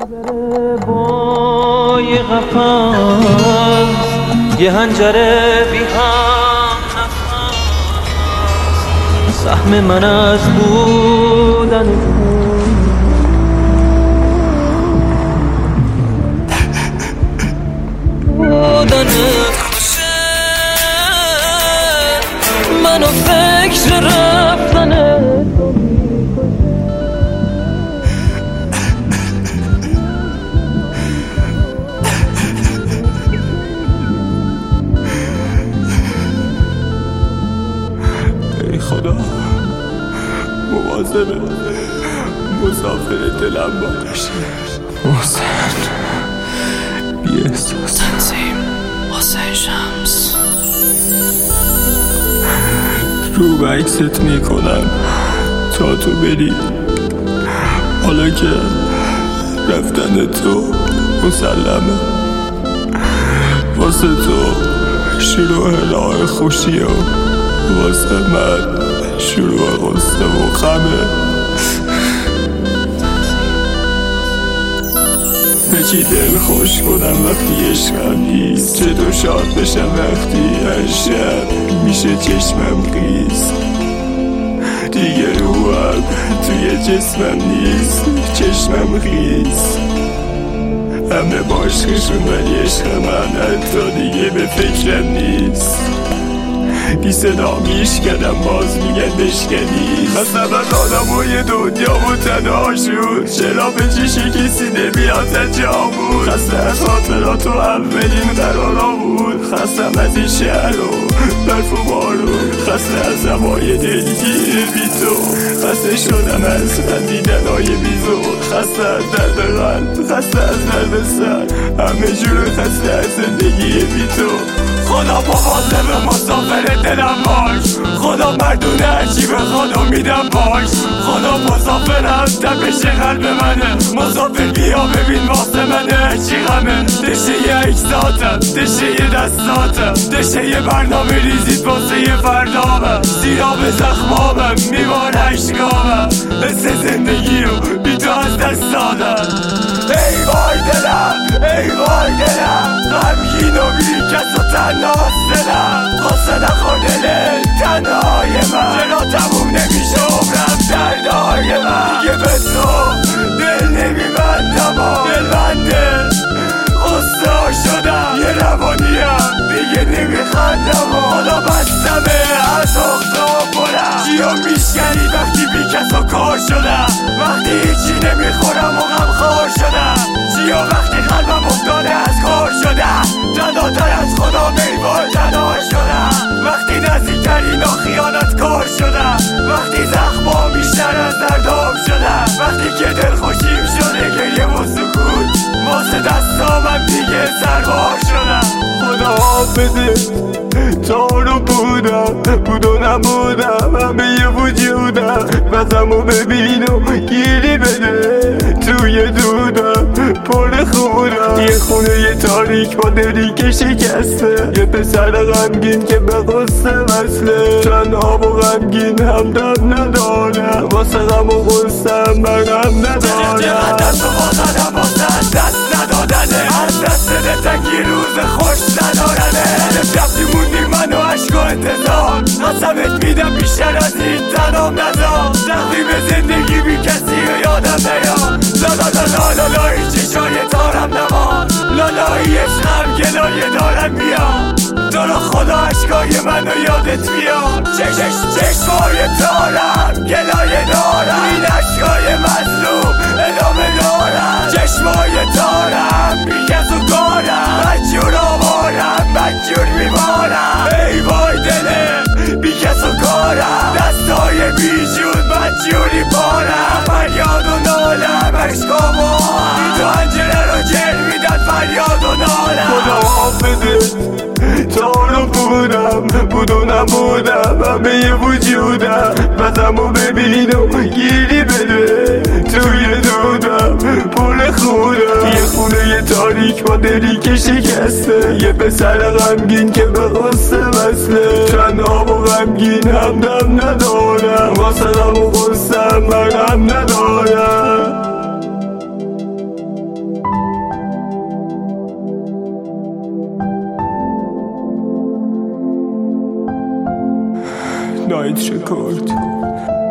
با یه قفص یه هنجره بی هم نفس، سهم من از بودن خوشه منو فکر رفتن ای خدا مواظب مسافر دلم باش. محسن بی احساس تنظیم حسین شمس. رو به عکست میکنم تا تو بری، حالا که رفتن تو مسلمه. واسه تو شروع راه خوشی و واسه من شروع غصه و غمه. چی دل خوش کنم وقتی عشقم نیست، چطور شاد بشم وقتی هر شب میشه چشمم خیس. دیگه روحم توی جسمم نیست، چشمم خیس. همه با عشقشون ولی عشق من حتی دیگه به فکرم نیست. بی صدا میشکنم باز میگن بشکنی. خستم از آدمای دنیا و تنهاشون، چرا به چیشی کسی نمیاد انجامون. خسته از خاطرات و اولین قرارامون، خستم از این شهر و برف و بارون، خسته از هوای دلگیر بی تو، خسته شدم از خندیدن های بیزون، خسته از درد قلب، خسته از درد سر، همه جور خسته از زندگی بی تو. خدا مواظب مسافر دلم باش، خدا مردونه هرچی بخواد و میدم باش. خدا مسافرم تپش قلب منه، مسافر بیا ببین واسه منه هرچی غمه. دشه یه عکساتم، دشه یه دستاتم، دشه یه برنامه ریزید واسه یه فردامم. سیراب زخمامم میوان عشقامم، حس زندگی رو بی تو از دست دادم. ای وای دلم، ای وای دلم، غمگین و بی کس و تنها دلم. غصه نخور دل تنهای من، چرا تموم نمیشه عمرم دردهای من. دیگه به تو دل نمیبندم و دل بنده غصه ها شدم، یه روانیم دیگه نمیخندم و حالا بستمه از اختا برم. چیا میشکنی وقتی بی کس و کار شدم، وقتی هیچی نمیخورم و غمخوار شدم. چیا وقتی قلبم افتاده از کار شدم، جداتر از خدا میوان تنها شدم. وقتی نزدیکترین و خیانت کار شدم، وقتی زخمام بیشتر از دردام شدم، وقتی که دل خوشیم شده گریه و سکوت، واسه دستامم دیگه سربار شدم. خدا حافظه تا رو بودم، بود و نبودم، همه یه وجودم. وزمو ببین و گیری بده توی دودم پر خودم. یه خونه یه تاریک با دلی که شکسته، یه پسر غمگین که به غصه وصله. تنها و غمگین همدم ندارم، واسه غم و غصه من غم ندارم. دست و بازدم واسه دست ندادنه، از دست دلتنگی روز خوش ندارنه. رفتی موندی من و عشق و انتظار، قسمت میدم بیشتر از این تنام نزار. تقدیم زندگی بی کسی و یادم نیاد، لالای چشای تارم نمان، لالای عشقم گلایه دارم میاد. تو رو خدا عشقای منو یادت بیاد، چشمای تارم گلایه دارم، این عشقای مظلوم ادامه دارم. چشمای تارم بی کس و کارم، مجبور آوارم مجبور میمارم. ای وای دله بی کس و کارم، دستای بیجون مجبوری بارم. فریاد و نالم عشقامو بی تو انجره رو جر میدن فریاد و نالم. خدا حافظه تا رو بودم، بود و نبودم، همه یه وجودم. وزمو ببین و گیری بده توی دودم پر خودم. یه خونه یه تاریک با دلی که شکسته، یه پسر غمگین که به غصه وصله. تنها و غمگین همدم ندارم، واسه غم و غصه من غم ندارم. نایت رکورد